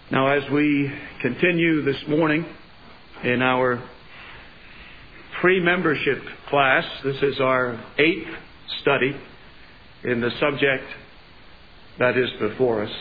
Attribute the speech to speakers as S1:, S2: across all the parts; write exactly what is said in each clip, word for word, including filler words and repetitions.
S1: Now, as we continue this morning in our pre-membership class, this is our eighth study in the subject that is before us.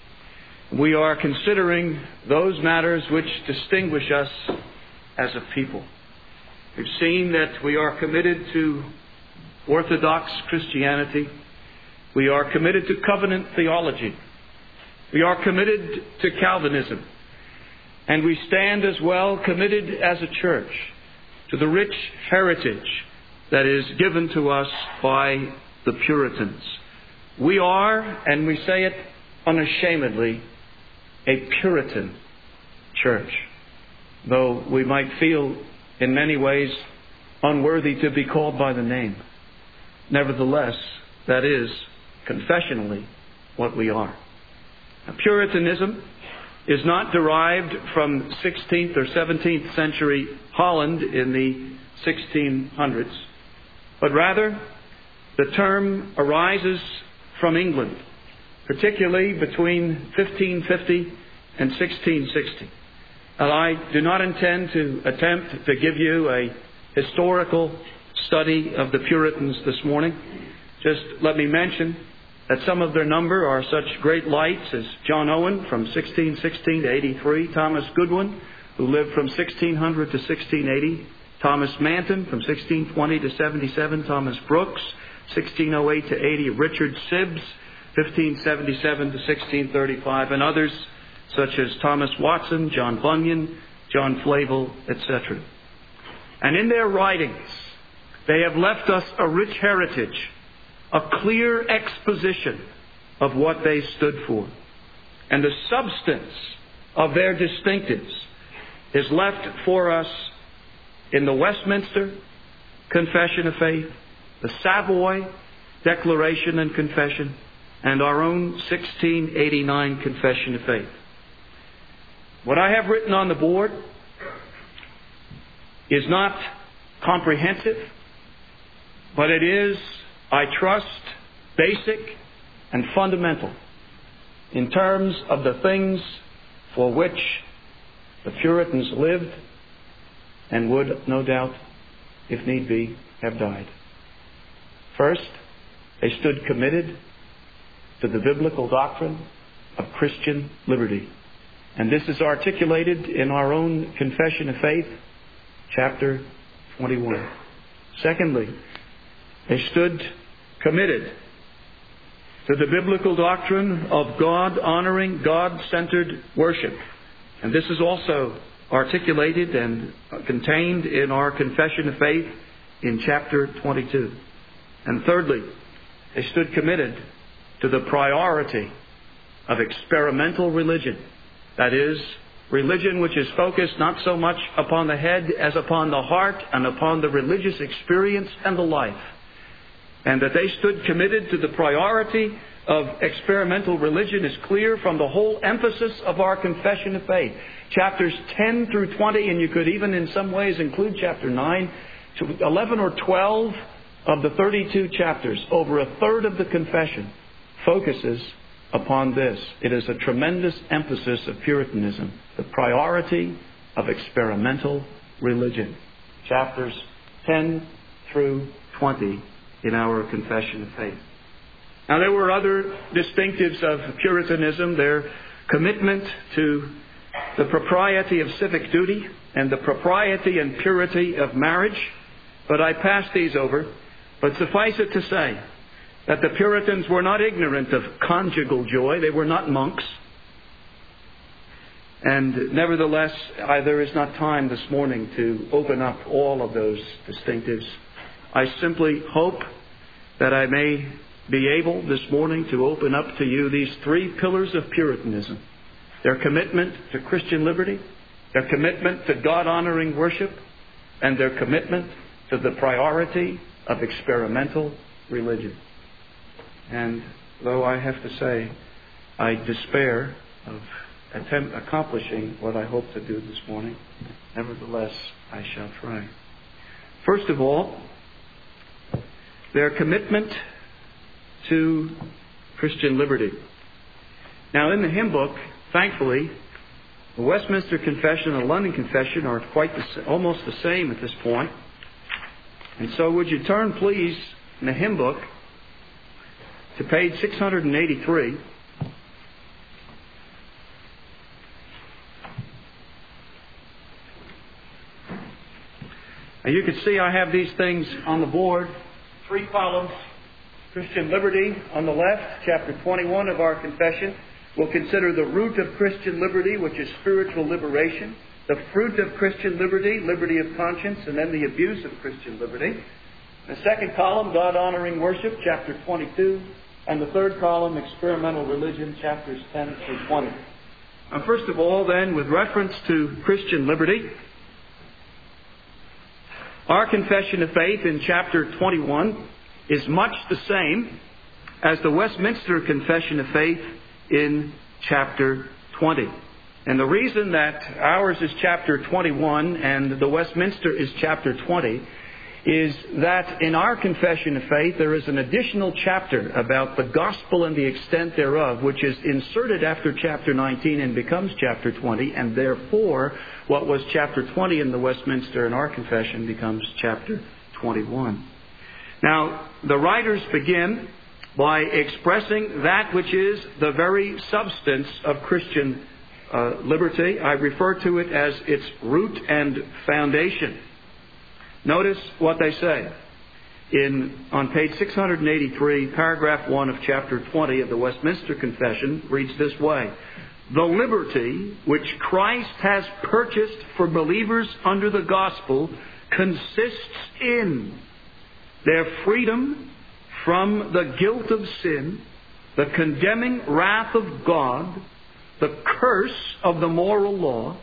S1: We are considering those matters which distinguish us as a people. We've seen that we are committed to Orthodox Christianity. We are committed to covenant theology. We are committed to Calvinism. And we stand as well committed as a church to the rich heritage that is given to us by the Puritans. We are, and we say it unashamedly, a Puritan church, though we might feel in many ways unworthy to be called by the name. Nevertheless, that is confessionally what we are. Now, Puritanism is not derived from sixteenth or seventeenth century Holland in the sixteen hundreds, but rather the term arises from England, particularly between fifteen fifty and sixteen sixty. And I do not intend to attempt to give you a historical study of the Puritans this morning. Just let me mention that some of their number are such great lights as John Owen from sixteen sixteen to eighty-three, Thomas Goodwin, who lived from sixteen hundred to sixteen eighty, Thomas Manton from sixteen twenty to seventy-seven, Thomas Brooks, sixteen oh eight to eighty, Richard Sibbes, fifteen seventy-seven to sixteen thirty-five, and others such as Thomas Watson, John Bunyan, John Flavel, et cetera. And in their writings, they have left us a rich heritage, a clear exposition of what they stood for. And the substance of their distinctives is left for us in the Westminster Confession of Faith, the Savoy Declaration and Confession, and our own sixteen eighty-nine Confession of Faith. What I have written on the board is not comprehensive, but it is, I trust, basic and fundamental in terms of the things for which the Puritans lived and would, no doubt, if need be, have died. First, they stood committed to the biblical doctrine of Christian liberty. And this is articulated in our own Confession of Faith, chapter twenty-one. Secondly, they stood committed to the biblical doctrine of God-honoring, God-centered worship. And this is also articulated and contained in our Confession of Faith in chapter twenty-two. And thirdly, they stood committed to the priority of experimental religion. That is, religion which is focused not so much upon the head as upon the heart and upon the religious experience and the life. And that they stood committed to the priority of experimental religion is clear from the whole emphasis of our Confession of Faith. Chapters ten through twenty, and you could even in some ways include chapter nine, to eleven or twelve of the thirty-two chapters, over a third of the confession, focuses upon this. It is a tremendous emphasis of Puritanism, the priority of experimental religion. Chapters ten through twenty in our Confession of Faith. Now, there were other distinctives of Puritanism, their commitment to the propriety of civic duty and the propriety and purity of marriage, but I pass these over. But suffice it to say that the Puritans were not ignorant of conjugal joy. They were not monks. And nevertheless, I, there is not time this morning to open up all of those distinctives. I simply hope that I may be able this morning to open up to you these three pillars of Puritanism. Their commitment to Christian liberty, their commitment to God-honoring worship, and their commitment to the priority of experimental religion. And though I have to say, I despair of attempt accomplishing what I hope to do this morning, nevertheless, I shall try. First of all, their commitment to Christian liberty. Now, in the hymn book, thankfully, The Westminster Confession and the London Confession are quite the, almost the same at this point. And so would you turn, please, in the hymn book to page six hundred eighty-three. Now you can see I have these things on the board. Three columns. Christian liberty on the left, chapter twenty-one of our confession. We'll consider the root of Christian liberty, which is spiritual liberation. The fruit of Christian liberty, liberty of conscience, and then the abuse of Christian liberty. The second column, God-honoring worship, chapter twenty-two. And the third column, experimental religion, chapters ten through twenty. Now, first of all, then, with reference to Christian liberty, our confession of faith in chapter twenty-one is much the same as the Westminster Confession of Faith in chapter twenty. And the reason that ours is chapter twenty-one and the Westminster is chapter twenty is that in our confession of faith there is an additional chapter about the gospel and the extent thereof, which is inserted after chapter nineteen and becomes chapter twenty, and therefore what was chapter twenty in the Westminster in our confession becomes chapter twenty-one. Now, the writers begin by expressing that which is the very substance of Christian uh, liberty. I refer to it as its root and foundation. Notice what they say. In, on page six hundred eighty-three, paragraph one of chapter twenty of the Westminster Confession reads this way. The liberty which Christ has purchased for believers under the gospel consists in their freedom from the guilt of sin, the condemning wrath of God, the curse of the moral law,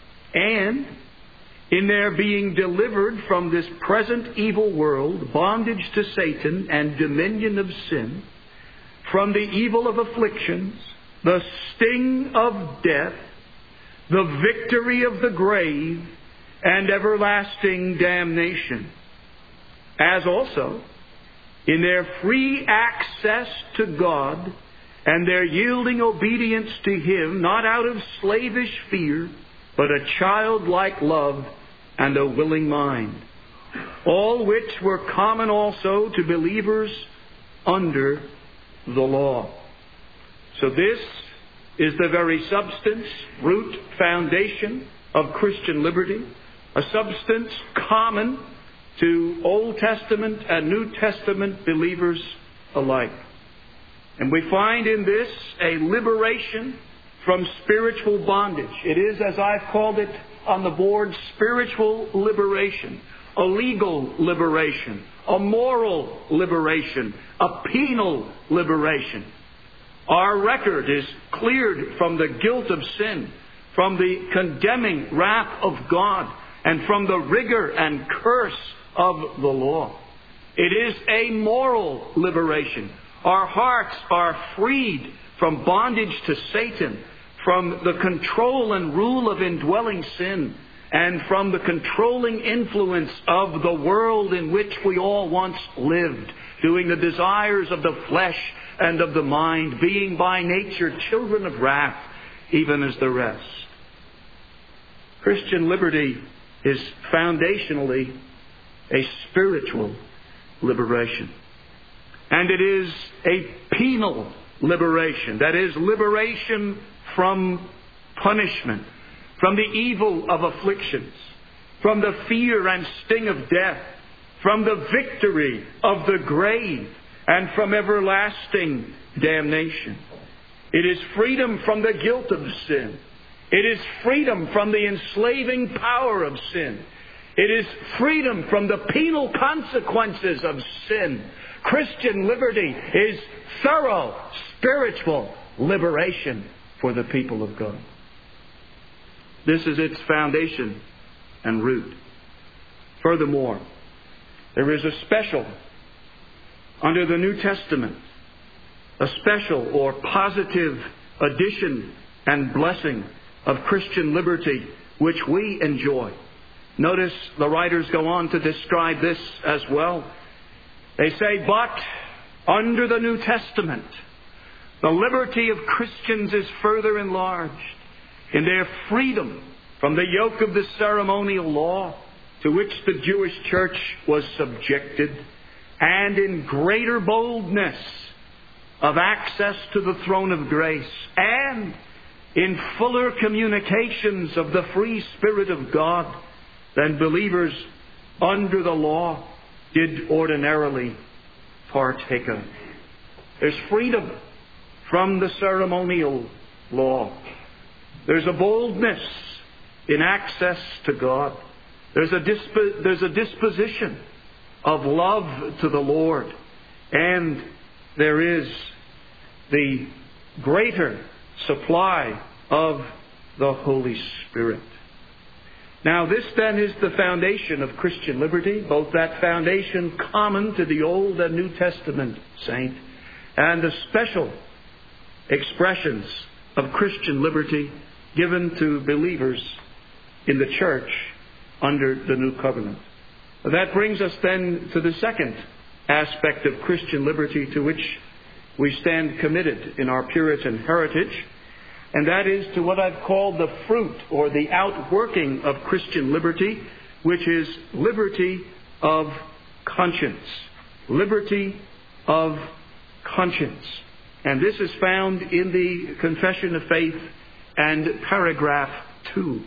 S1: and in their being delivered from this present evil world, bondage to Satan and dominion of sin, from the evil of afflictions, the sting of death, the victory of the grave, and everlasting damnation, as also in their free access to God and their yielding obedience to Him, not out of slavish fear, but a childlike love and a willing mind, all which were common also to believers under the law. So this is the very substance, root, foundation of Christian liberty, a substance common to Old Testament and New Testament believers alike. And we find in this a liberation from spiritual bondage. It is, as I've called it on the board, spiritual liberation, a legal liberation, a moral liberation, a penal liberation. Our record is cleared from the guilt of sin, from the condemning wrath of God, and from the rigor and curse of the law. It is a moral liberation. Our hearts are freed from bondage to Satan, from the control and rule of indwelling sin, and from the controlling influence of the world in which we all once lived, doing the desires of the flesh and of the mind, being by nature children of wrath, even as the rest. Christian liberty is foundationally a spiritual liberation. And it is a penal liberation. That is, liberation from punishment, from the evil of afflictions, from the fear and sting of death, from the victory of the grave, and from everlasting damnation. It is freedom from the guilt of sin. It is freedom from the enslaving power of sin. It is freedom from the penal consequences of sin. Christian liberty is thorough spiritual liberation for the people of God. This is its foundation and root. Furthermore, there is a special, under the New Testament, a special or positive addition and blessing of Christian liberty which we enjoy. Notice the writers go on to describe this as well. They say, but under the New Testament, the liberty of Christians is further enlarged, in their freedom from the yoke of the ceremonial law to which the Jewish church was subjected, and in greater boldness of access to the throne of grace, and in fuller communications of the free Spirit of God than believers under the law did ordinarily partake of. There's freedom from the ceremonial law. There's a boldness in access to God. There's a, disp- there's a disposition of love to the Lord. And there is the greater supply of the Holy Spirit. Now, this then is the foundation of Christian liberty, both that foundation common to the Old and New Testament saint, and the special expressions of Christian liberty given to believers in the church under the New Covenant. That brings us then to the second aspect of Christian liberty to which we stand committed in our Puritan heritage, and that is to what I've called the fruit or the outworking of Christian liberty, which is liberty of conscience. Liberty of conscience. And this is found in the Confession of Faith and paragraph two.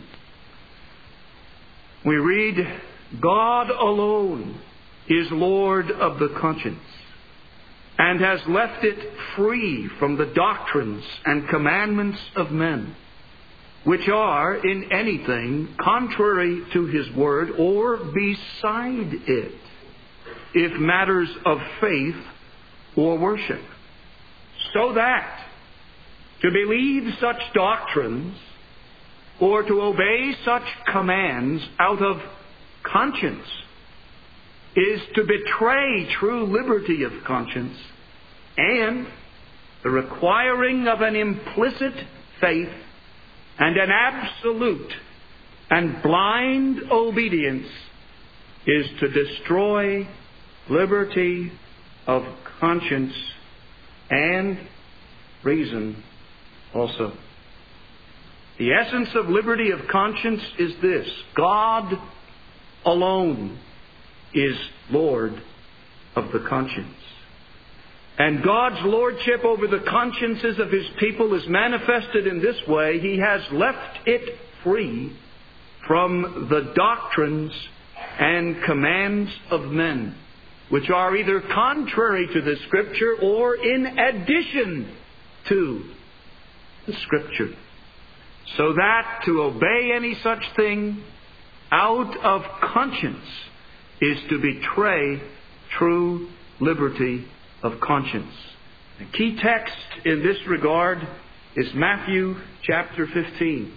S1: We read, God alone is Lord of the conscience, and has left it free from the doctrines and commandments of men, which are in anything contrary to His word or beside it, if matters of faith or worship. So that to believe such doctrines or to obey such commands out of conscience is to betray true liberty of conscience and the requiring of an implicit faith and an absolute and blind obedience is to destroy liberty of conscience and reason also. The essence of liberty of conscience is this: God alone is Lord of the conscience. And God's lordship over the consciences of His people is manifested in this way. He has left it free from the doctrines and commands of men, which are either contrary to the Scripture or in addition to the Scripture. So that to obey any such thing out of conscience is to betray true liberty of conscience. The key text in this regard is Matthew chapter fifteen.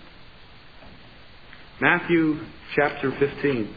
S1: Matthew chapter fifteen.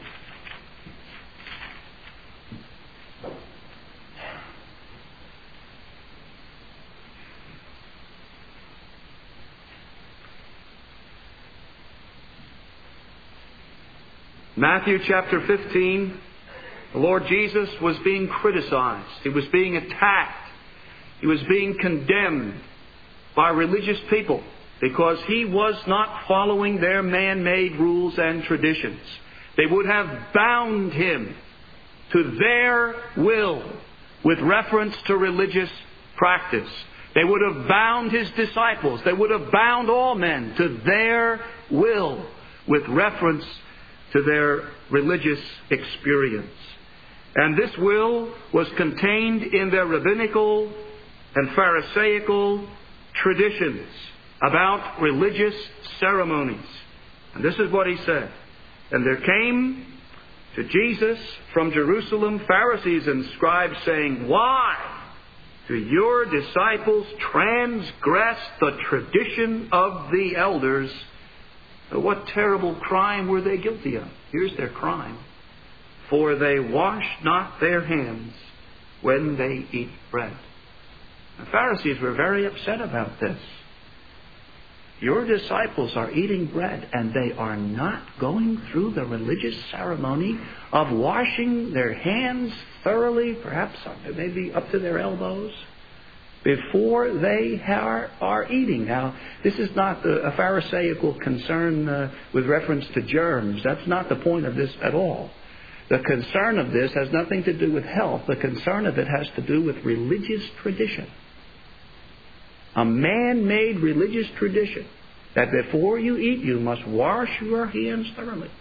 S1: Matthew chapter fifteen, the Lord Jesus was being criticized. He was being attacked. He was being condemned by religious people because He was not following their man-made rules and traditions. They would have bound Him to their will with reference to religious practice. They would have bound His disciples. They would have bound all men to their will with reference to their religious experience. And this will was contained in their rabbinical and Pharisaical traditions about religious ceremonies. And this is what He said. And there came to Jesus from Jerusalem Pharisees and scribes, saying, Why do your disciples transgress the tradition of the elders? What terrible crime were they guilty of? Here's their crime. For they wash not their hands when they eat bread. The Pharisees were very upset about this. Your disciples are eating bread and they are not going through the religious ceremony of washing their hands thoroughly, perhaps maybe up to their elbows. before they are, are eating. Now, this is not the, a Pharisaical concern uh, with reference to germs. That's not the point of this at all. The concern of this has nothing to do with health. The concern of it has to do with religious tradition. A man-made religious tradition that before you eat, you must wash your hands thoroughly.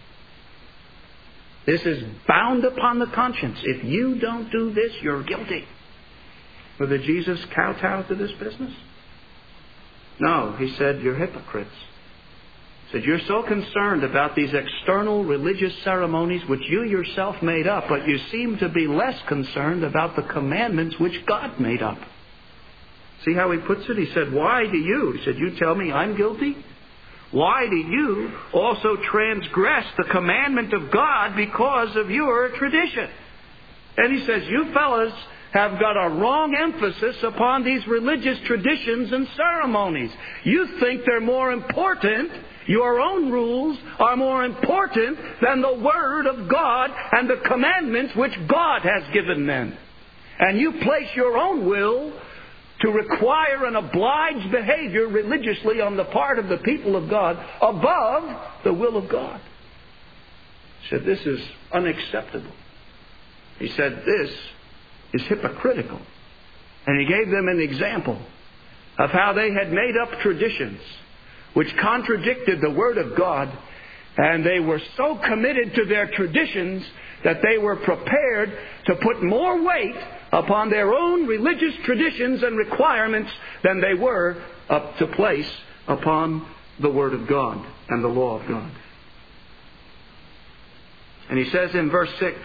S1: This is bound upon the conscience. If you don't do this, you're guilty. Well, did Jesus kowtow to this business? No, he said, you're hypocrites. He said, you're so concerned about these external religious ceremonies which you yourself made up, but you seem to be less concerned about the commandments which God made up. See how he puts it? He said, why do you? He said, you tell me I'm guilty? Why do you also transgress the commandment of God because of your tradition? And he says, you fellas have got a wrong emphasis upon these religious traditions and ceremonies. You think they're more important. Your own rules are more important than the Word of God and the commandments which God has given men. And you place your own will to require an obliged behavior religiously on the part of the people of God above the will of God. He said, this is unacceptable. He said, this is hypocritical. And he gave them an example of how they had made up traditions which contradicted the Word of God, and they were so committed to their traditions that they were prepared to put more weight upon their own religious traditions and requirements than they were up to place upon the Word of God and the law of God. And he says in verse six,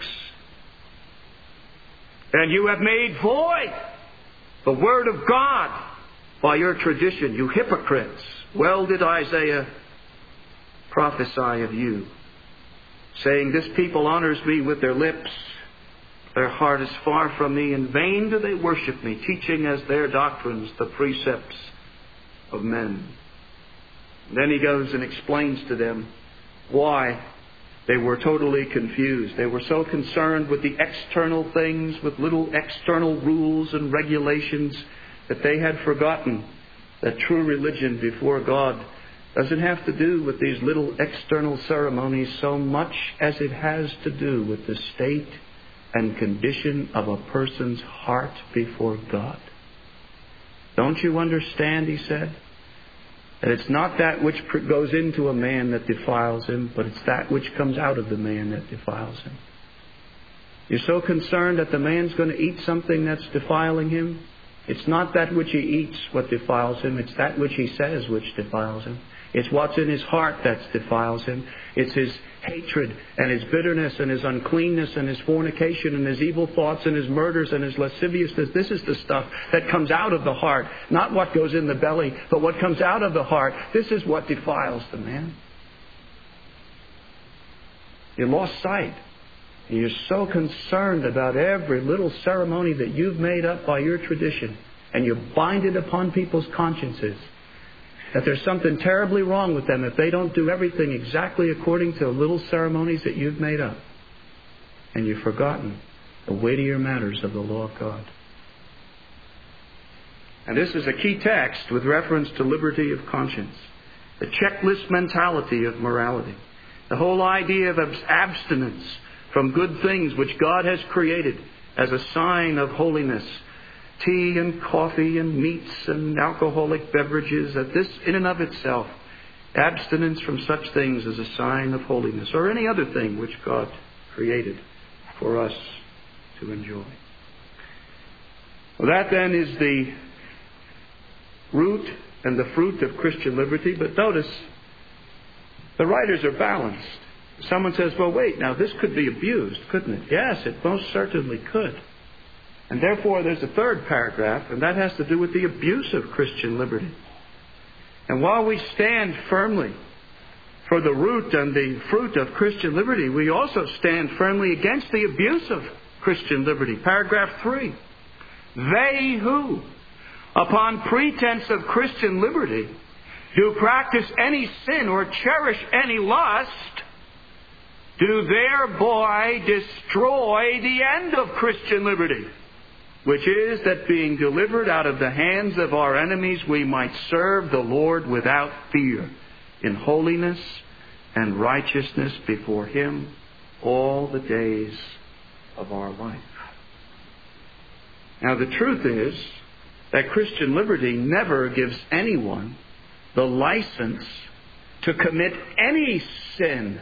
S1: and you have made void the Word of God by your tradition, you hypocrites. Well did Isaiah prophesy of you, saying, this people honors me with their lips, their heart is far from me. In vain do they worship me, teaching as their doctrines the precepts of men. And then he goes and explains to them why they were totally confused. They were so concerned with the external things, with little external rules and regulations, that they had forgotten that true religion before God doesn't have to do with these little external ceremonies so much as it has to do with the state and condition of a person's heart before God. Don't you understand, he said, that it's not that which goes into a man that defiles him, but it's that which comes out of the man that defiles him. You're so concerned that the man's going to eat something that's defiling him. It's not that which he eats what defiles him. It's that which he says which defiles him. It's what's in his heart that defiles him. It's his hatred and his bitterness and his uncleanness and his fornication and his evil thoughts and his murders and his lasciviousness. This is the stuff that comes out of the heart. Not what goes in the belly, but what comes out of the heart. This is what defiles the man. You lost sight. And you're so concerned about every little ceremony that you've made up by your tradition, and you bind it upon people's consciences, that there's something terribly wrong with them if they don't do everything exactly according to the little ceremonies that you've made up. And you've forgotten the weightier matters of the law of God. And this is a key text with reference to liberty of conscience, the checklist mentality of morality, the whole idea of abstinence from good things which God has created as a sign of holiness. Tea and coffee and meats and alcoholic beverages, that this in and of itself, abstinence from such things is a sign of holiness, or any other thing which God created for us to enjoy. Well, that then is the root and the fruit of Christian liberty. But notice, the writers are balanced. Someone says, well, wait, now this could be abused, couldn't it? Yes, it most certainly could. And therefore there's a third paragraph, and that has to do with the abuse of Christian liberty. And while we stand firmly for the root and the fruit of Christian liberty, we also stand firmly against the abuse of Christian liberty. Paragraph three. They who, upon pretense of Christian liberty, do practice any sin or cherish any lust, do thereby destroy the end of Christian liberty. which is that being delivered out of the hands of our enemies, we might serve the Lord without fear, in holiness and righteousness before Him all the days of our life. Now, the truth is that Christian liberty never gives anyone the license to commit any sin.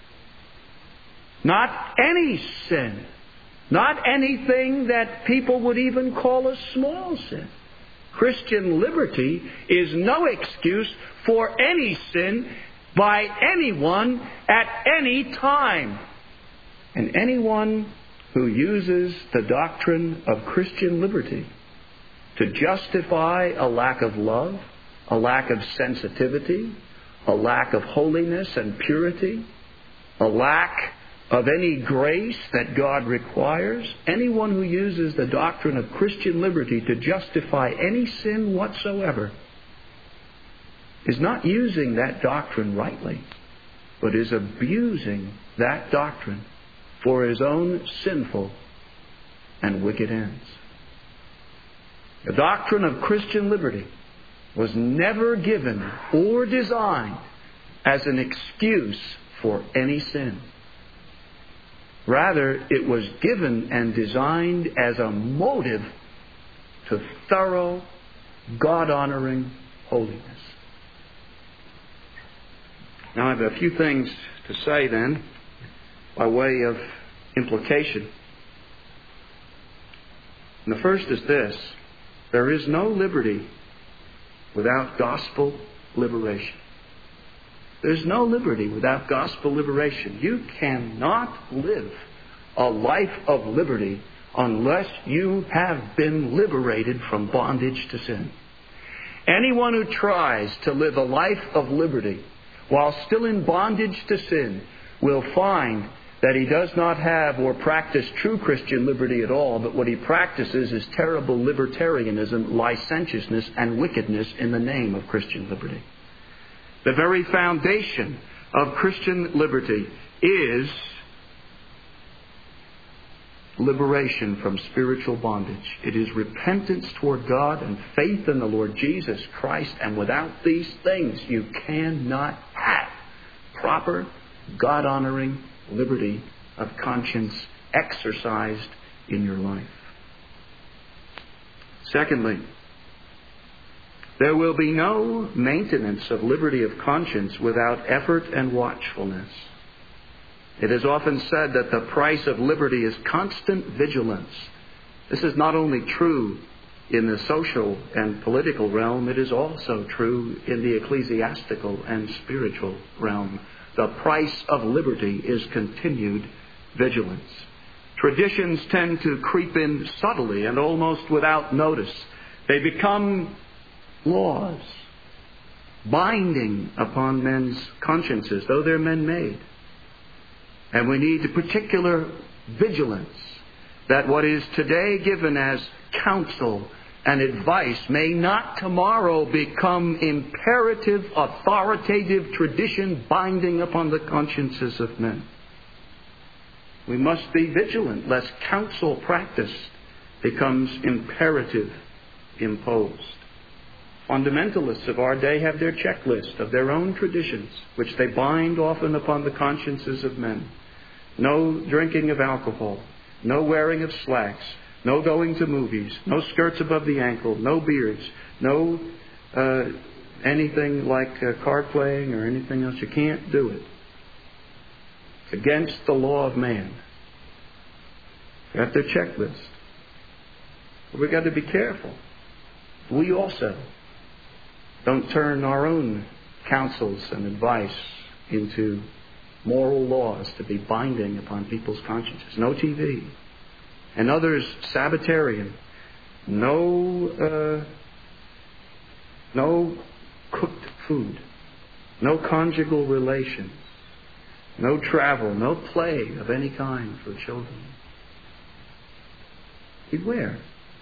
S1: Not any sin. Not anything that people would even call a small sin. Christian liberty is no excuse for any sin by anyone at any time. And anyone who uses the doctrine of Christian liberty to justify a lack of love, a lack of sensitivity, a lack of holiness and purity, a lack of any grace that God requires, anyone who uses the doctrine of Christian liberty to justify any sin whatsoever is not using that doctrine rightly, but is abusing that doctrine for his own sinful and wicked ends. The doctrine of Christian liberty was never given or designed as an excuse for any sin. Rather, it was given and designed as a motive to thorough, God-honoring holiness. Now, I have a few things to say then, by way of implication. And the first is this: there is no liberty without gospel liberation. There's no liberty without gospel liberation. You cannot live a life of liberty unless you have been liberated from bondage to sin. Anyone who tries to live a life of liberty while still in bondage to sin will find that he does not have or practice true Christian liberty at all, but what he practices is terrible libertarianism, licentiousness, and wickedness in the name of Christian liberty. The very foundation of Christian liberty is liberation from spiritual bondage. It is repentance toward God and faith in the Lord Jesus Christ. And without these things, you cannot have proper, God-honoring liberty of conscience exercised in your life. Secondly, there will be no maintenance of liberty of conscience without effort and watchfulness. It is often said that the price of liberty is constant vigilance. This is not only true in the social and political realm, it is also true in the ecclesiastical and spiritual realm. The price of liberty is continued vigilance. Traditions tend to creep in subtly and almost without notice. They become laws, binding upon men's consciences, though they're men-made. And we need particular vigilance that what is today given as counsel and advice may not tomorrow become imperative, authoritative tradition binding upon the consciences of men. We must be vigilant lest counsel practiced becomes imperative imposed. Fundamentalists of our day have their checklist of their own traditions, which they bind often upon the consciences of men. No drinking of alcohol, no wearing of slacks, no going to movies, no skirts above the ankle, no beards, no uh, anything like uh, card playing or anything else. You can't do it. It's against the law of man. Got their checklist. But we've got to be careful. We also don't turn our own counsels and advice into moral laws to be binding upon people's consciences. No T V. And others, Sabbatarian. No, uh, no cooked food. No conjugal relations. No travel. No play of any kind for children. Beware.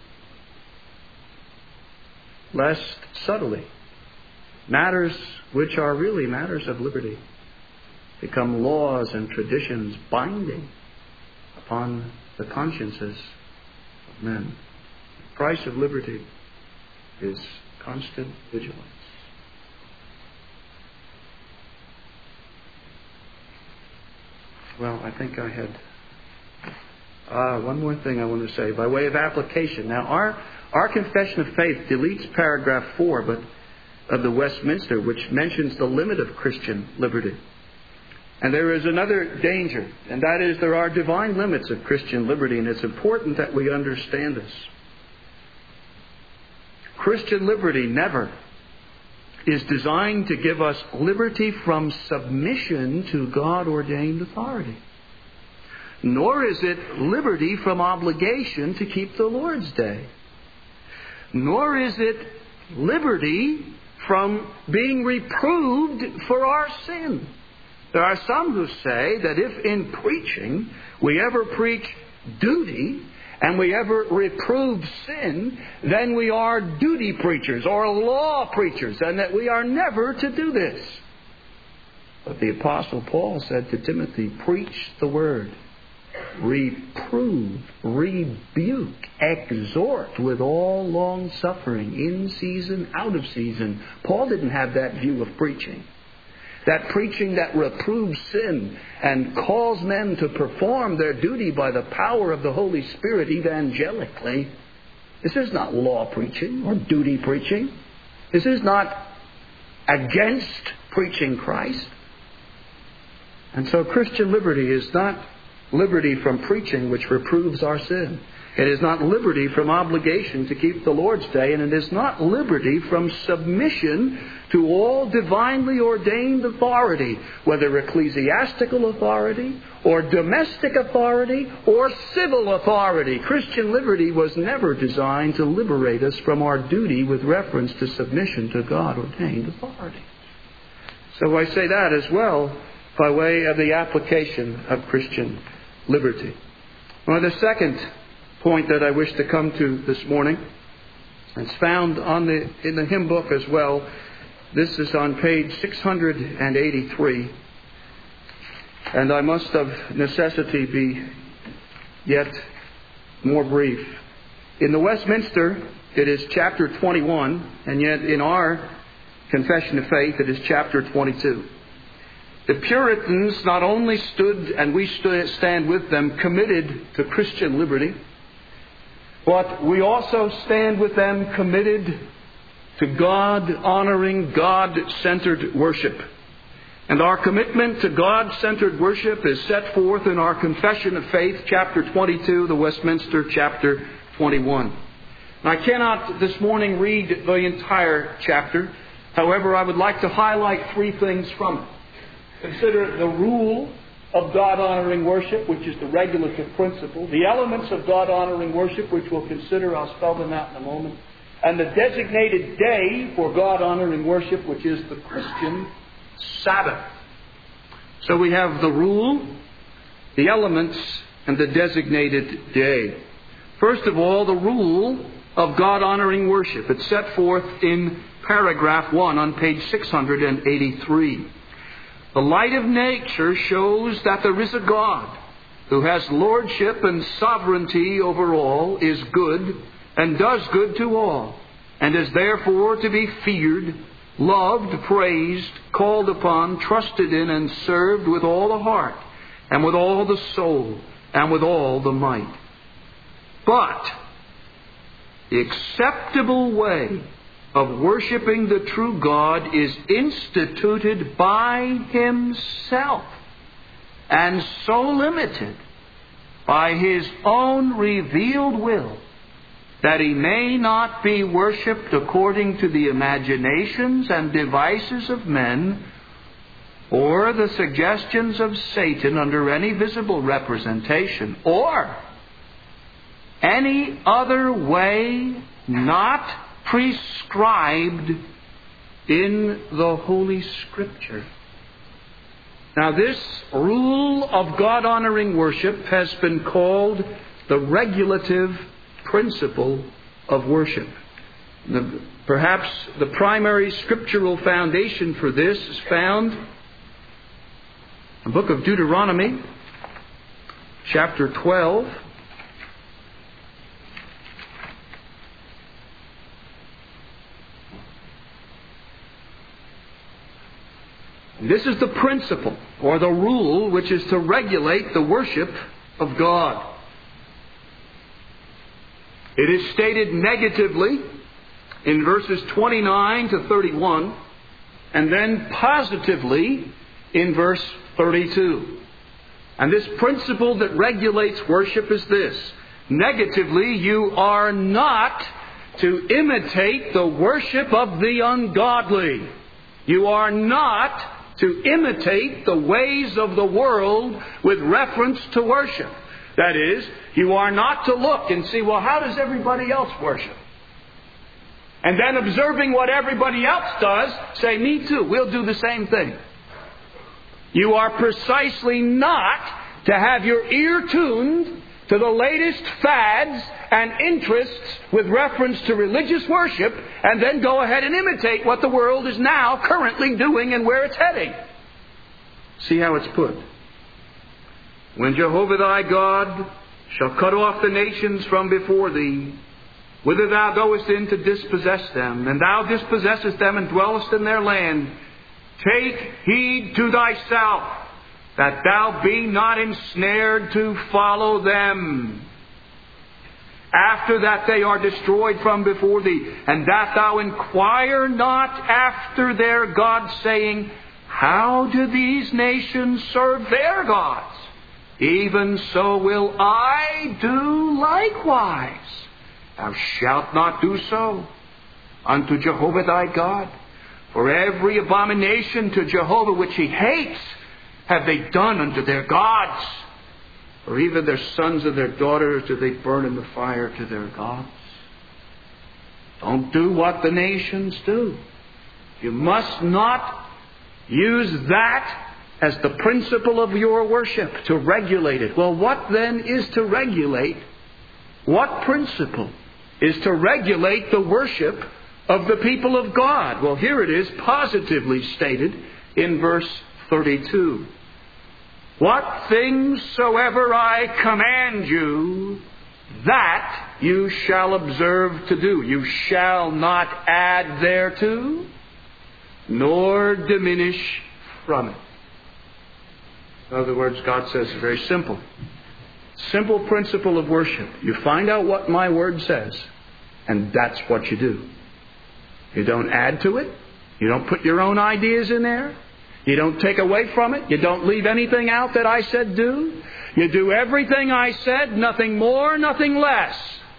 S1: Lest subtly matters which are really matters of liberty become laws and traditions binding upon the consciences of men. price of liberty is constant vigilance. Well, I think I had uh, one more thing I want to say by way of application. Now, our our confession of faith deletes paragraph four, but of the Westminster, which mentions the limit of Christian liberty. And there is another danger, and that is there are divine limits of Christian liberty, and it's important that we understand this. Christian liberty never is designed to give us liberty from submission to God-ordained authority. Nor is it liberty from obligation to keep the Lord's Day. Nor is it liberty from being reproved for our sin. There are some who say that if in preaching we ever preach duty and we ever reprove sin, then we are duty preachers or law preachers, and that we are never to do this. But the Apostle Paul said to Timothy, preach the word, reprove, rebuke, exhort with all long suffering, in season, out of season. Paul didn't have that view of preaching. That preaching that reproves sin and calls men to perform their duty by the power of the Holy Spirit evangelically. This is not law preaching or duty preaching. This is not against preaching Christ. And so Christian liberty is not liberty from preaching which reproves our sin. It is not liberty from obligation to keep the Lord's Day, and it is not liberty from submission to all divinely ordained authority, whether ecclesiastical authority or domestic authority or civil authority. Christian liberty was never designed to liberate us from our duty with reference to submission to God-ordained authority. So I say that as well by way of the application of Christian liberty. Well, the second point that I wish to come to this morning, it's found on the in the hymn book as well. This is on page six hundred eighty-three, and I must of necessity be yet more brief. In the Westminster, it is chapter twenty-one, and yet in our confession of faith, it is chapter twenty-two. The Puritans not only stood, and we stood, stand with them, committed to Christian liberty, but we also stand with them committed to God-honoring, God-centered worship. And our commitment to God-centered worship is set forth in our Confession of Faith, chapter twenty-two, the Westminster, chapter twenty-one. And I cannot this morning read the entire chapter. However, I would like to highlight three things from it. Consider the rule of God-honoring worship, which is the regulative principle. The elements of God-honoring worship, which we'll consider. I'll spell them out in a moment. And the designated day for God-honoring worship, which is the Christian Sabbath. So we have the rule, the elements, and the designated day. First of all, the rule of God-honoring worship. It's set forth in paragraph one on page six hundred eighty-three. The light of nature shows that there is a God who has lordship and sovereignty over all, is good, and does good to all, and is therefore to be feared, loved, praised, called upon, trusted in, and served with all the heart, and with all the soul, and with all the might. But the acceptable way of worshiping the true God is instituted by Himself, and so limited by His own revealed will, that He may not be worshipped according to the imaginations and devices of men, or the suggestions of Satan under any visible representation, or any other way not prescribed in the Holy Scripture. Now, this rule of God-honoring worship has been called the regulative principle of worship. The, perhaps the primary scriptural foundation for this is found in the book of Deuteronomy, chapter twelve. This is the principle or the rule which is to regulate the worship of God. It is stated negatively in verses twenty-nine to thirty-one, and then positively in verse thirty-two. And this principle that regulates worship is this. Negatively, you are not to imitate the worship of the ungodly. You are not to imitate the ways of the world with reference to worship. That is, you are not to look and see, well, how does everybody else worship? And then observing what everybody else does, say, me too, we'll do the same thing. You are precisely not to have your ear tuned to the latest fads and interests with reference to religious worship, and then go ahead and imitate what the world is now currently doing and where it's heading. See how it's put. When Jehovah thy God shall cut off the nations from before thee, whither thou goest in to dispossess them, and thou dispossessest them and dwellest in their land, take heed to thyself, that thou be not ensnared to follow them, after that they are destroyed from before thee, and that thou inquire not after their gods, saying, how do these nations serve their gods? Even so will I do likewise. Thou shalt not do so unto Jehovah thy God. For every abomination to Jehovah which he hates have they done unto their gods. Or even their sons and their daughters do they burn in the fire to their gods. Don't do what the nations do. You must not use that as the principle of your worship to regulate it. Well, what then is to regulate? What principle is to regulate the worship of the people of God? Well, here it is positively stated in verse thirty-two. What things soever I command you, that you shall observe to do. You shall not add thereto, nor diminish from it. In other words, God says it's very simple. Simple principle of worship. You find out what my word says, and that's what you do. You don't add to it. You don't put your own ideas in there. You don't take away from it. You don't leave anything out that I said do. You do everything I said, nothing more, nothing less.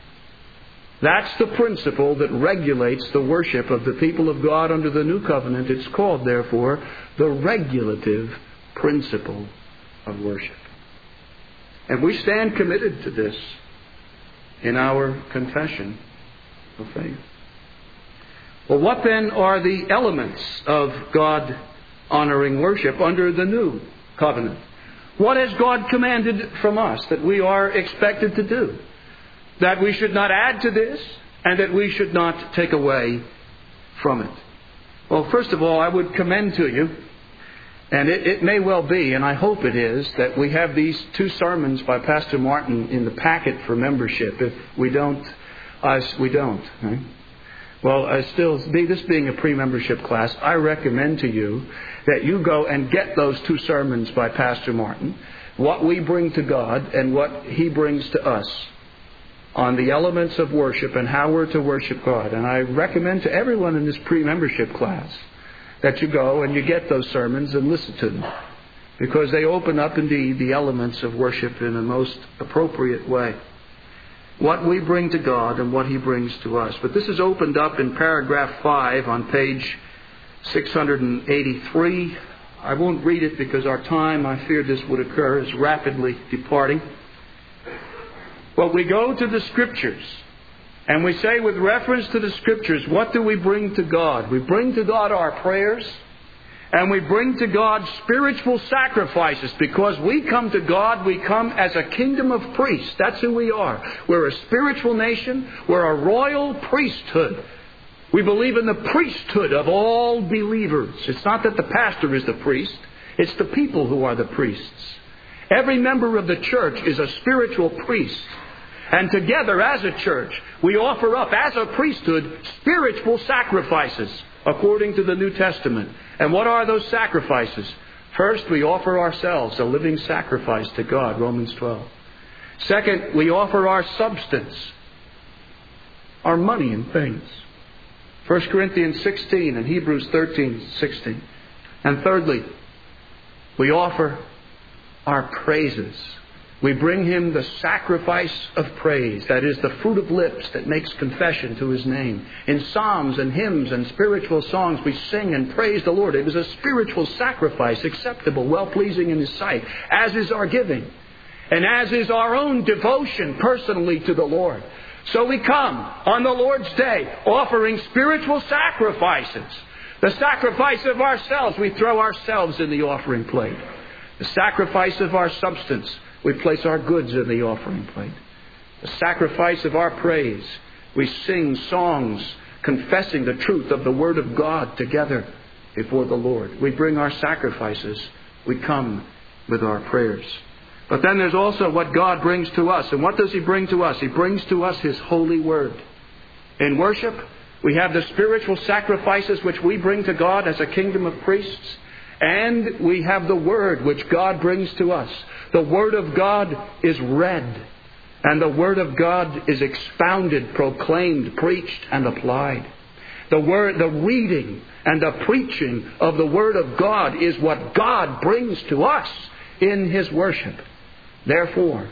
S1: That's the principle that regulates the worship of the people of God under the new covenant. It's called, therefore, the regulative principle of worship. And we stand committed to this in our confession of faith. Well, what then are the elements of God-honoring worship under the new covenant? What has God commanded from us that we are expected to do? That we should not add to this, and that we should not take away from it. Well, first of all, I would commend to you, and it, it may well be, and I hope it is, that we have these two sermons by Pastor Martin in the packet for membership. If we don't, uh, we don't. Right? Well, uh, still, this being a pre-membership class, I recommend to you that you go and get those two sermons by Pastor Martin, what we bring to God and what he brings to us on the elements of worship and how we're to worship God. And I recommend to everyone in this pre-membership class that you go and you get those sermons and listen to them, because they open up indeed the elements of worship in a most appropriate way. What we bring to God and what he brings to us. But this is opened up in paragraph five on page six hundred eighty-three. I won't read it because our time, I fear this would occur, is rapidly departing. But we go to the Scriptures and we say, with reference to the Scriptures, what do we bring to God? We bring to God our prayers, and we bring to God spiritual sacrifices. Because we come to God, we come as a kingdom of priests. That's who we are. We're a spiritual nation. We're a royal priesthood. We believe in the priesthood of all believers. It's not that the pastor is the priest. It's the people who are the priests. Every member of the church is a spiritual priest. And together as a church, we offer up as a priesthood spiritual sacrifices. according to the New Testament. And what are those sacrifices? First, we offer ourselves a living sacrifice to God, Romans twelve. Second, we offer our substance, our money and things, First Corinthians sixteen and Hebrews thirteen, sixteen. And thirdly, we offer our praises. We bring Him the sacrifice of praise, that is, the fruit of lips that makes confession to His name. In psalms and hymns and spiritual songs, we sing and praise the Lord. It is a spiritual sacrifice, acceptable, well-pleasing in His sight, as is our giving, and as is our own devotion personally to the Lord. So we come on the Lord's Day offering spiritual sacrifices. The sacrifice of ourselves, we throw ourselves in the offering plate. The sacrifice of our substance, we place our goods in the offering plate. The sacrifice of our praise, we sing songs confessing the truth of the Word of God together before the Lord. We bring our sacrifices. We come with our prayers. But then there's also what God brings to us. And what does He bring to us? He brings to us His holy Word. In worship, we have the spiritual sacrifices which we bring to God as a kingdom of priests. And we have the Word which God brings to us. The Word of God is read. And the Word of God is expounded, proclaimed, preached, and applied. The word, the reading and the preaching of the Word of God is what God brings to us in His worship. Therefore,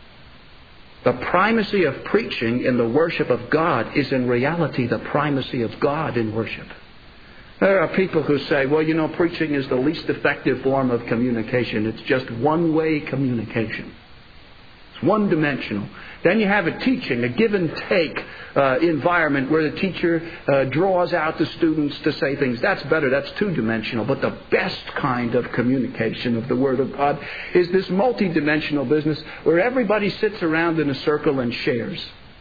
S1: the primacy of preaching in the worship of God is in reality the primacy of God in worship. There are people who say, well, you know, preaching is the least effective form of communication. It's just one-way communication. It's one-dimensional. Then you have a teaching, a give-and-take uh, environment where the teacher uh, draws out the students to say things. That's better. That's two-dimensional. But the best kind of communication of the Word of God is this multi-dimensional business where everybody sits around in a circle and shares.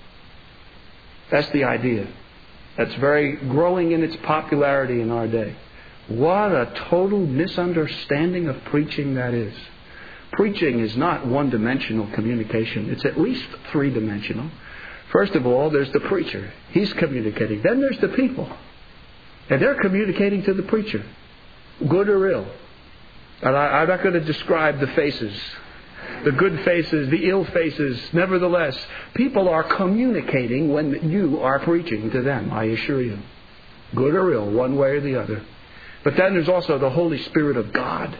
S1: That's the idea. That's very growing in its popularity in our day. What a total misunderstanding of preaching that is. Preaching is not one-dimensional communication. It's at least three-dimensional. First of all, there's the preacher. He's communicating. Then there's the people. And they're communicating to the preacher, good or ill. And I, I'm not going to describe the faces, the good faces, the ill faces. Nevertheless, people are communicating when you are preaching to them, I assure you. Good or ill, one way or the other. But then there's also the Holy Spirit of God.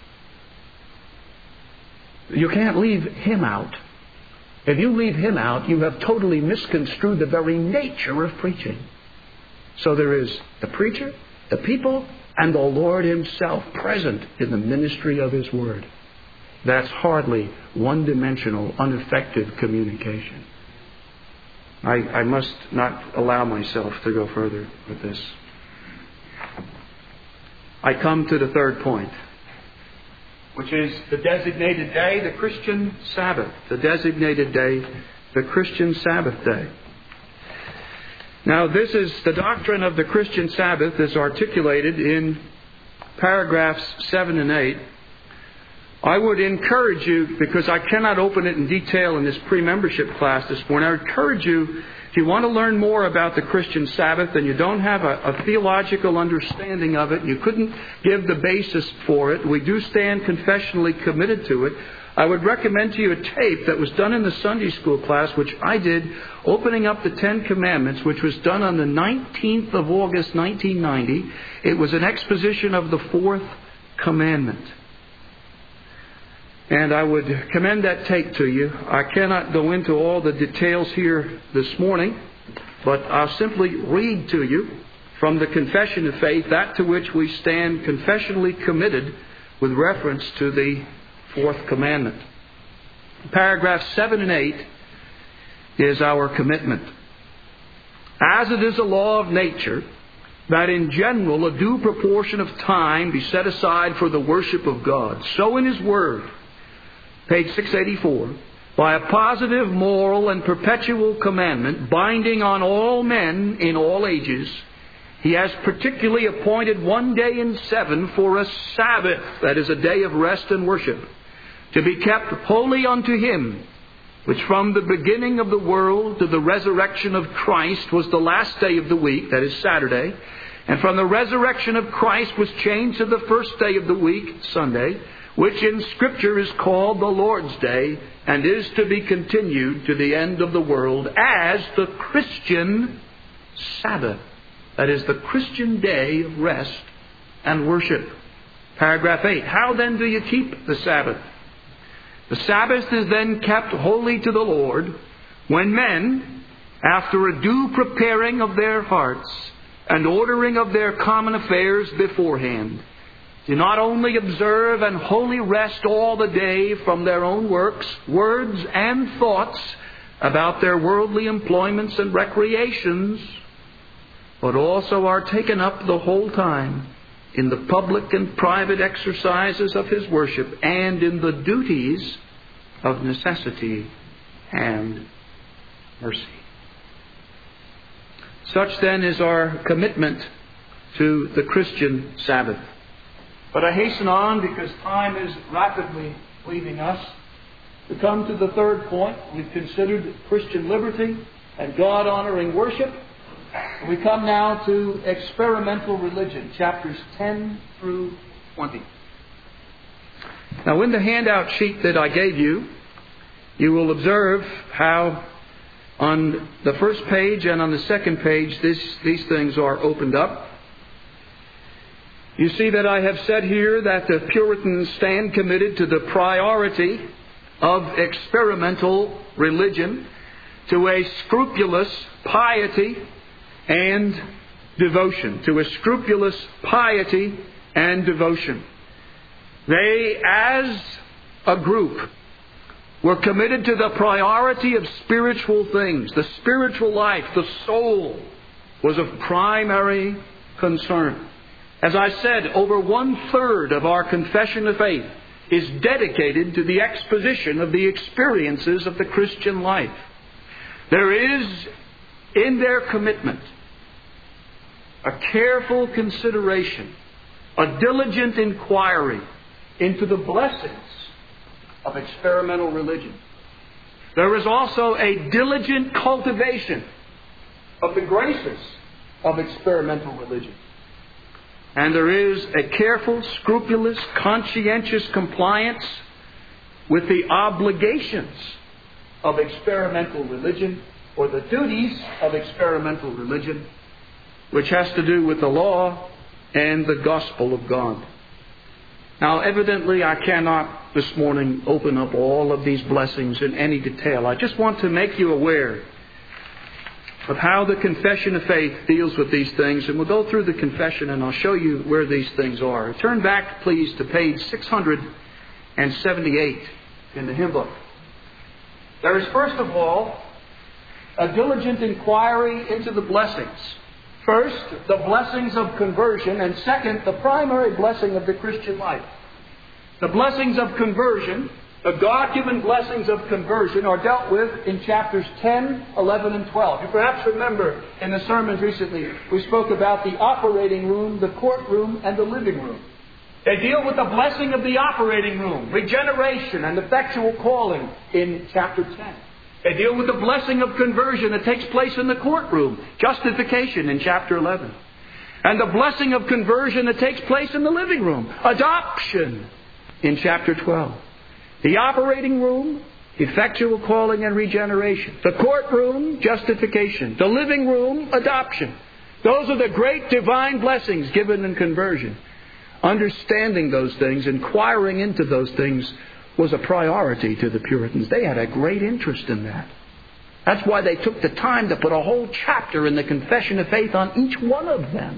S1: You can't leave Him out. If you leave Him out, you have totally misconstrued the very nature of preaching. So there is the preacher, the people, and the Lord Himself present in the ministry of His Word. That's hardly one-dimensional, ineffective communication. I, I must not allow myself to go further with this. I come to the third point, which is the designated day, the Christian Sabbath. The designated day, the Christian Sabbath day. Now, this is the doctrine of the Christian Sabbath is articulated in paragraphs seven and eight. I would encourage you, because I cannot open it in detail in this pre-membership class this morning, I would encourage you, if you want to learn more about the Christian Sabbath and you don't have a, a theological understanding of it, you couldn't give the basis for it, we do stand confessionally committed to it, I would recommend to you a tape that was done in the Sunday school class, which I did, opening up the Ten Commandments, which was done on the nineteenth of August, nineteen ninety. It was an exposition of the fourth commandment. And I would commend that tape to you. I cannot go into all the details here this morning, but I'll simply read to you from the Confession of Faith that to which we stand confessionally committed with reference to the fourth commandment. Paragraphs seven and eight is our commitment. As it is a law of nature that in general a due proportion of time be set aside for the worship of God, so in His Word, page six eighty-four, by a positive, moral, and perpetual commandment binding on all men in all ages, He has particularly appointed one day in seven for a Sabbath, that is a day of rest and worship, to be kept holy unto Him, which from the beginning of the world to the resurrection of Christ was the last day of the week, that is Saturday. and from the resurrection of Christ was changed to the first day of the week, Sunday, which in Scripture is called the Lord's Day, and is to be continued to the end of the world as the Christian Sabbath. That is the Christian day of rest and worship. Paragraph eight. How then do you keep the Sabbath? The Sabbath is then kept holy to the Lord when men, after a due preparing of their hearts and ordering of their common affairs beforehand, do not only observe and wholly rest all the day from their own works, words, and thoughts about their worldly employments and recreations, but also are taken up the whole time in the public and private exercises of His worship and in the duties of necessity and mercy. Such then is our commitment to the Christian Sabbath. But I hasten on because time is rapidly leaving us to come to the third point. We've considered Christian liberty and God-honoring worship. We come now to experimental religion, chapters ten through twenty. Now, in the handout sheet that I gave you, you will observe how on the first page and on the second page this, these things are opened up. You see that I have said here that the Puritans stand committed to the priority of experimental religion, to a scrupulous piety and devotion. To a scrupulous piety and devotion. They, as a group, were committed to the priority of spiritual things. The spiritual life, the soul, was of primary concern. As I said, over one-third of our confession of faith is dedicated to the exposition of the experiences of the Christian life. There is, in their commitment, a careful consideration, a diligent inquiry into the blessings of experimental religion. There is also a diligent cultivation of the graces of experimental religion. And there is a careful, scrupulous, conscientious compliance with the obligations of experimental religion, or the duties of experimental religion, which has to do with the law and the gospel of God. Now, evidently, I cannot this morning open up all of these blessings in any detail. I just want to make you aware of how the confession of faith deals with these things. And we'll go through the confession and I'll show you where these things are. Turn back, please, to page six hundred seventy-eight in the hymn book. There is, first of all, a diligent inquiry into the blessings. First, the blessings of conversion, and second, the primary blessing of the Christian life. The blessings of conversion, the God-given blessings of conversion, are dealt with in chapters ten, eleven, and twelve. You perhaps remember in the sermons recently, we spoke about the operating room, the courtroom, and the living room. They deal with the blessing of the operating room, regeneration and effectual calling in chapter ten. They deal with the blessing of conversion that takes place in the courtroom, justification in chapter eleven. And the blessing of conversion that takes place in the living room, adoption in chapter twelve. The operating room, effectual calling and regeneration. The courtroom, justification. The living room, adoption. Those are the great divine blessings given in conversion. Understanding those things, inquiring into those things, was a priority to the Puritans. They had a great interest in that. That's why they took the time to put a whole chapter in the Confession of Faith on each one of them.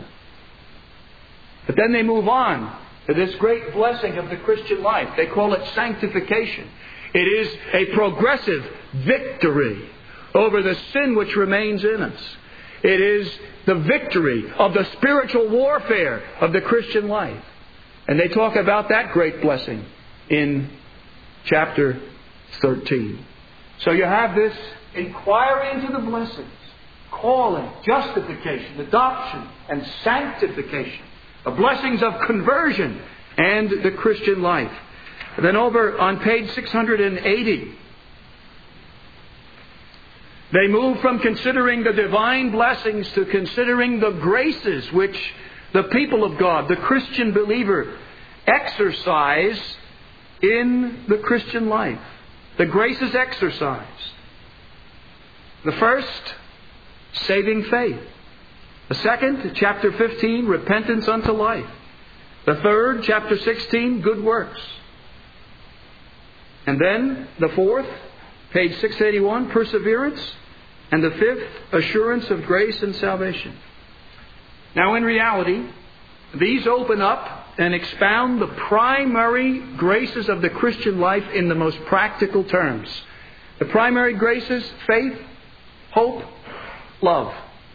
S1: But then they move on to this great blessing of the Christian life. They call it sanctification. It is a progressive victory over the sin which remains in us. It is the victory of the spiritual warfare of the Christian life. And they talk about that great blessing in chapter thirteen. So you have this inquiry into the blessings, calling, justification, adoption, and sanctification. The blessings of conversion and the Christian life. And then over on page six hundred eighty, They move from considering the divine blessings to considering the graces which the people of God, the Christian believer, exercise in the Christian life. The graces exercised. The first, saving faith. The second, chapter fifteen, repentance unto life. The third, chapter sixteen, good works. And then the fourth, page six eighty-one, perseverance. And the fifth, assurance of grace and salvation. Now in reality, these open up and expound the primary graces of the Christian life in the most practical terms. The primary graces, faith, hope, love.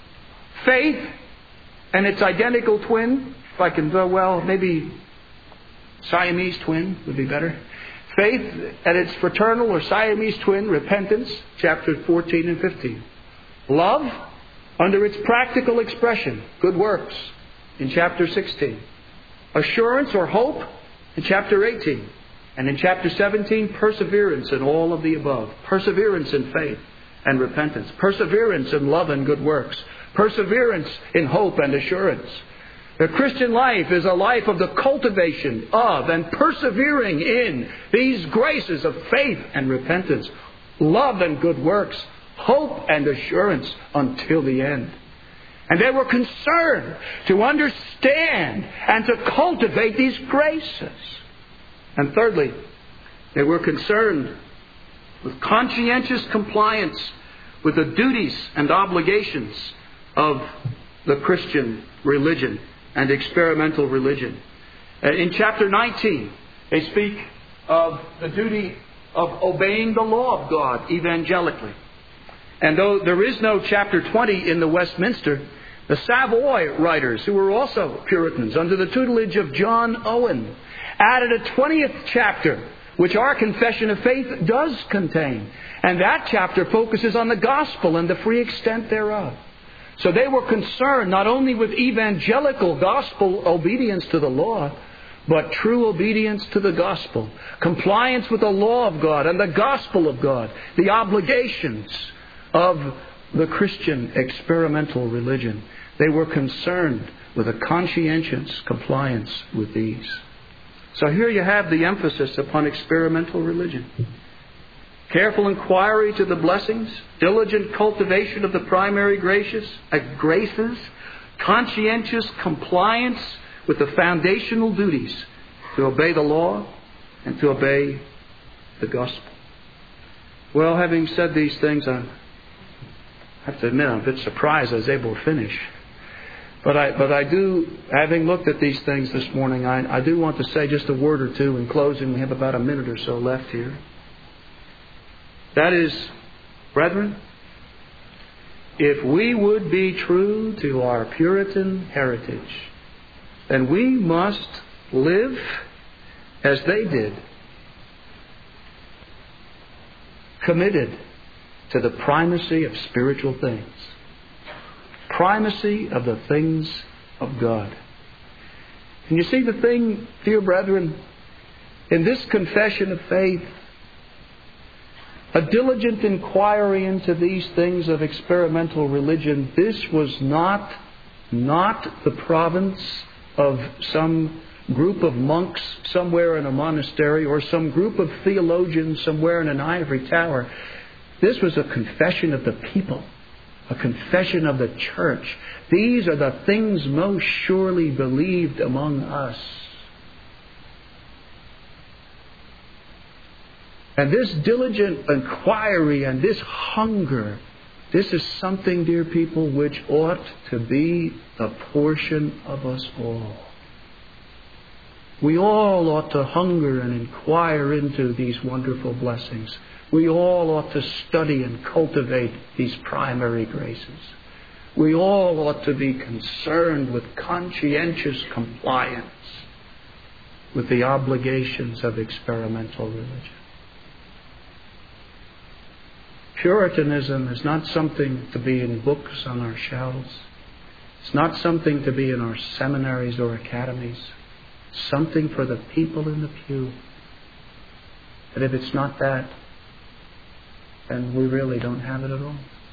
S1: Faith and its identical twin, if I can, well, maybe Siamese twin would be better. Faith and its fraternal or Siamese twin, repentance, chapters fourteen and fifteen. Love, under its practical expression, good works, in chapter sixteen. Assurance or hope, in chapter eighteen. And in chapter seventeen, perseverance in all of the above. Perseverance in faith and repentance. Perseverance in love and good works. Perseverance in hope and assurance. The Christian life is a life of the cultivation of and persevering in these graces of faith and repentance, love and good works, hope and assurance until the end. And they were concerned to understand and to cultivate these graces. And thirdly, they were concerned with conscientious compliance with the duties and obligations of the Christian religion and experimental religion. In chapter nineteen, they speak of the duty of obeying the law of God evangelically. And though there is no chapter twenty in the Westminster, the Savoy writers, who were also Puritans under the tutelage of John Owen, added a twentieth chapter, which our Confession of Faith does contain. And that chapter focuses on the gospel and the free extent thereof. So they were concerned not only with evangelical gospel obedience to the law, but true obedience to the gospel, compliance with the law of God and the gospel of God, the obligations of the Christian experimental religion. They were concerned with a conscientious compliance with these. So here you have the emphasis upon experimental religion. Careful inquiry to the blessings, diligent cultivation of the primary graces, uh, graces, conscientious compliance with the foundational duties to obey the law and to obey the gospel. Well, having said these things, I have to admit I'm a bit surprised I was able to finish. But I, but I do, having looked at these things this morning, I, I do want to say just a word or two in closing. We have about a minute or so left here. That is, brethren, if we would be true to our Puritan heritage, then we must live as they did, committed to the primacy of spiritual things, primacy of the things of God. And you see the thing, dear brethren, in this confession of faith, a diligent inquiry into these things of experimental religion, this was not, not the province of some group of monks somewhere in a monastery or some group of theologians somewhere in an ivory tower. This was a confession of the people, a confession of the church. These are the things most surely believed among us. And this diligent inquiry and this hunger, this is something, dear people, which ought to be the portion of us all. We all ought to hunger and inquire into these wonderful blessings. We all ought to study and cultivate these primary graces. We all ought to be concerned with conscientious compliance with the obligations of experimental religion. Puritanism is not something to be in books on our shelves. It's not something to be in our seminaries or academies. It's something for the people in the pew. But if it's not that, then we really don't have it at all.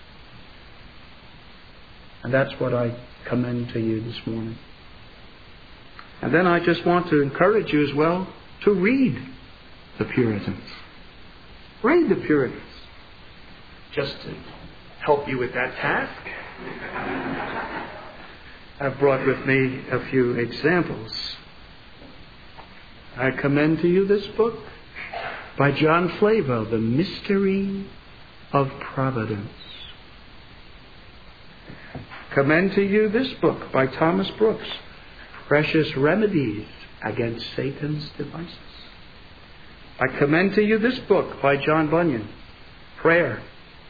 S1: And that's what I commend to you this morning. And then I just want to encourage you as well to read the Puritans. Read the Puritans. Just to help you with that task, I've brought with me a few examples. I commend to you this book by John Flavel, The Mystery of Providence. Commend to you this book by Thomas Brooks, Precious Remedies Against Satan's Devices. I commend to you this book by John Bunyan, Prayer.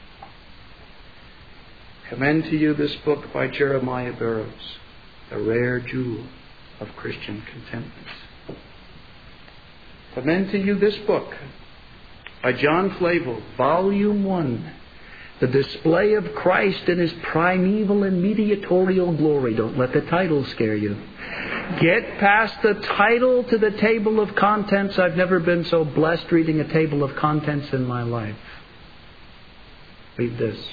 S1: Commend to you this book by Jeremiah Burroughs, The Rare Jewel of Christian Contentment. Commend to you this book by John Flavel, Volume one, The Display of Christ in His Primeval and Mediatorial Glory. Don't let the title scare you. Get past the title to the table of contents. I've never been so blessed reading a table of contents in my life. Read this.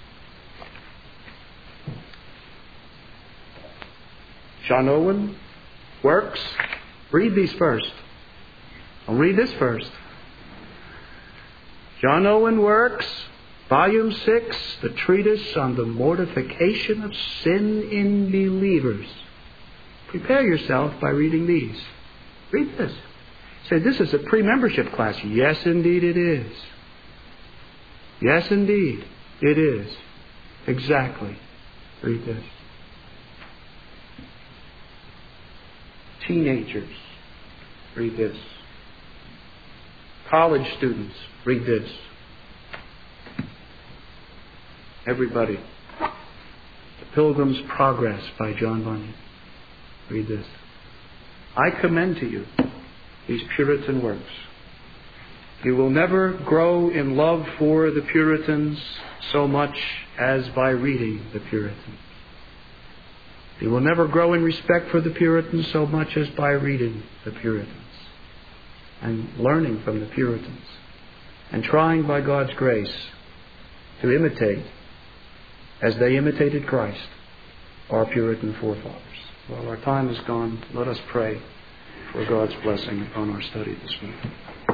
S1: John Owen, Works. Read these first. I'll read this first. John Owen Works, Volume six, the treatise on the mortification of sin in believers. Prepare yourself by reading these. Read this. Say, this is a pre-membership class. Yes, indeed it is. Yes, indeed it is. Exactly. Read this. Teenagers, read this. College students, read this. Everybody. The Pilgrim's Progress by John Bunyan. Read this. I commend to you these Puritan works. You will never grow in love for the Puritans so much as by reading the Puritans. You will never grow in respect for the Puritans so much as by reading the Puritans and learning from the Puritans and trying by God's grace to imitate, as they imitated Christ, our Puritan forefathers. Well, our time is gone. Let us pray for God's blessing upon our study this morning.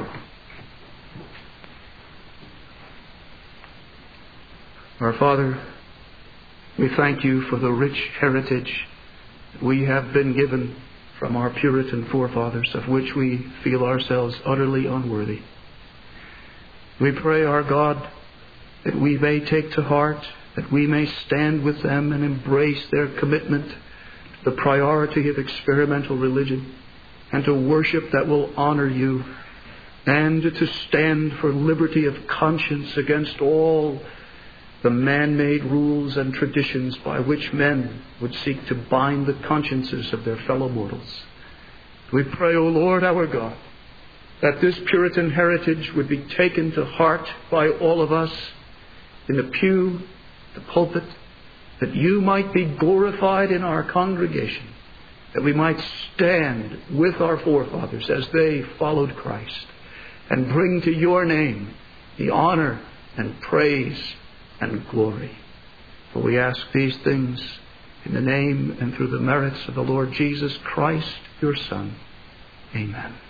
S1: Our Father, we thank you for the rich heritage we have been given from our Puritan forefathers, of which we feel ourselves utterly unworthy. We pray, our God, that we may take to heart, that we may stand with them and embrace their commitment to the priority of experimental religion and to worship that will honor you, and to stand for liberty of conscience against all the man-made rules and traditions by which men would seek to bind the consciences of their fellow mortals. We pray, O Lord our God, that this Puritan heritage would be taken to heart by all of us in the pew, the pulpit, that you might be glorified in our congregation, that we might stand with our forefathers as they followed Christ and bring to your name the honor and praise and glory. For we ask these things in the name and through the merits of the Lord Jesus Christ, your Son. Amen.